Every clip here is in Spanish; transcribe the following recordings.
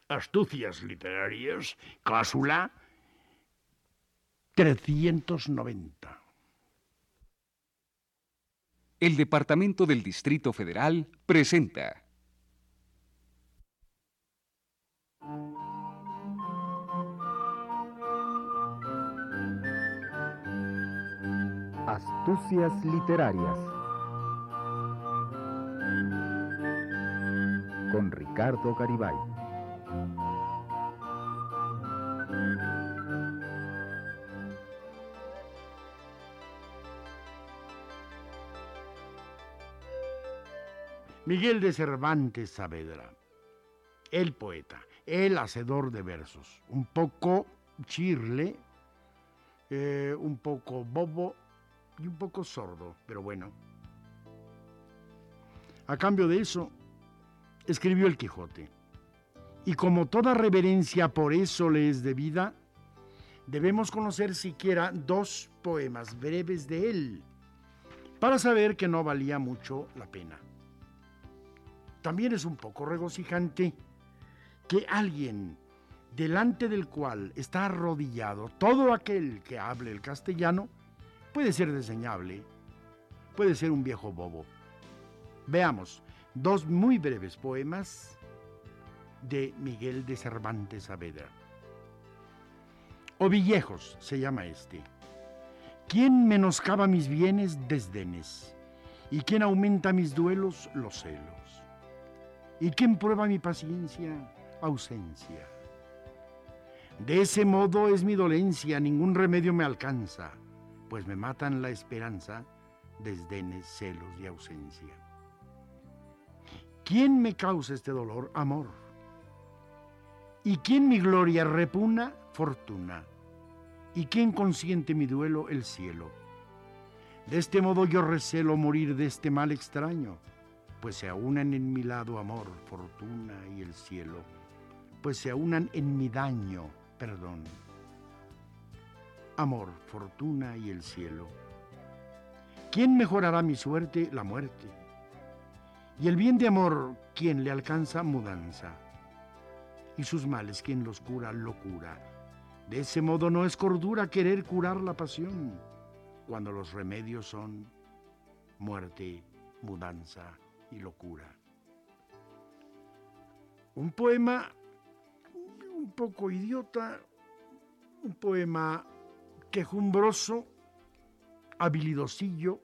Astucias literarias, cláusula 390. El Departamento del Distrito Federal presenta Astucias literarias con Ricardo Garibay. Miguel de Cervantes Saavedra, el poeta, el hacedor de versos, un poco chirle, un poco bobo y un poco sordo, pero bueno. A cambio de eso, escribió el Quijote. Y como toda reverencia por eso le es debida, debemos conocer siquiera 2 poemas breves de él, para saber que no valía mucho la pena. También es un poco regocijante que alguien delante del cual está arrodillado todo aquel que hable el castellano puede ser desdeñable, puede ser un viejo bobo. Veamos 2 muy breves poemas de Miguel de Cervantes Saavedra. O Villejos se llama este. ¿Quién menoscaba mis bienes? Desdenes. ¿Y quién aumenta mis duelos? Los celos. ¿Y quién prueba mi paciencia? Ausencia. De ese modo es mi dolencia, ningún remedio me alcanza, pues me matan la esperanza, desdenes, celos y ausencia. ¿Quién me causa este dolor? Amor. ¿Y quién mi gloria repugna? Fortuna. ¿Y quién consiente mi duelo? El cielo. De este modo yo recelo morir de este mal extraño, pues se aunan en mi lado amor, fortuna y el cielo, pues se aunan en mi daño, perdón. Amor, fortuna y el cielo. ¿Quién mejorará mi suerte? La muerte. Y el bien de amor, ¿quién le alcanza? Mudanza. Y sus males, ¿quién los cura? Locura. De ese modo no es cordura querer curar la pasión, cuando los remedios son muerte, mudanza y locura. Un poema un poco idiota, un poema quejumbroso, habilidosillo,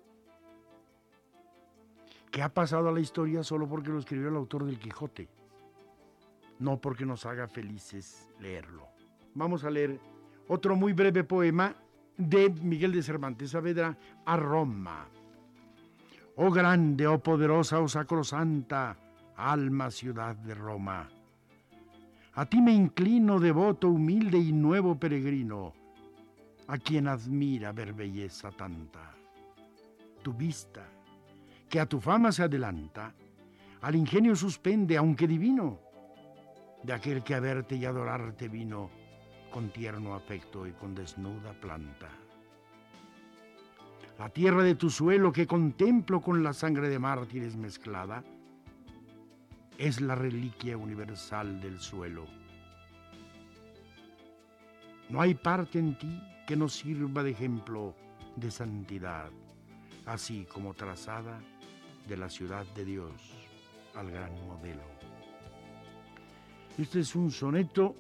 que ha pasado a la historia solo porque lo escribió el autor del Quijote, no porque nos haga felices leerlo. Vamos a leer otro muy breve poema de Miguel de Cervantes Saavedra, a Roma. Oh grande, oh poderosa, oh sacrosanta, alma ciudad de Roma. A ti me inclino, devoto, humilde y nuevo peregrino, a quien admira ver belleza tanta. Tu vista, que a tu fama se adelanta, al ingenio suspende, aunque divino, de aquel que a verte y adorarte vino con tierno afecto y con desnuda planta. La tierra de tu suelo que contemplo con la sangre de mártires mezclada, es la reliquia universal del suelo. No hay parte en ti que no sirva de ejemplo de santidad, así como trazada de la ciudad de Dios al gran modelo. Este es un soneto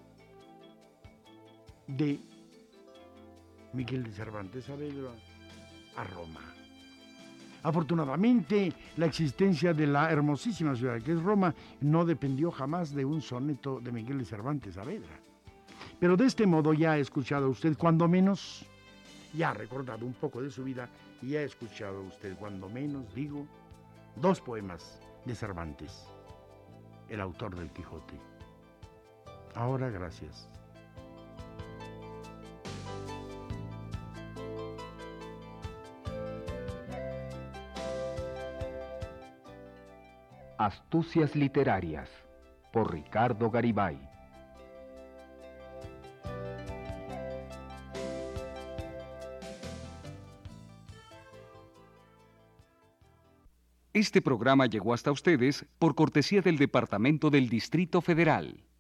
de Miguel de Cervantes Saavedra a Roma. Afortunadamente, la existencia de la hermosísima ciudad que es Roma no dependió jamás de un soneto de Miguel de Cervantes Saavedra. Pero de este modo ya ha escuchado usted, cuando menos, ya ha recordado un poco de su vida y ya ha escuchado usted, cuando menos, digo, 2 poemas de Cervantes, el autor del Quijote. Ahora, gracias. Astucias literarias por Ricardo Garibay. Este programa llegó hasta ustedes por cortesía del Departamento del Distrito Federal.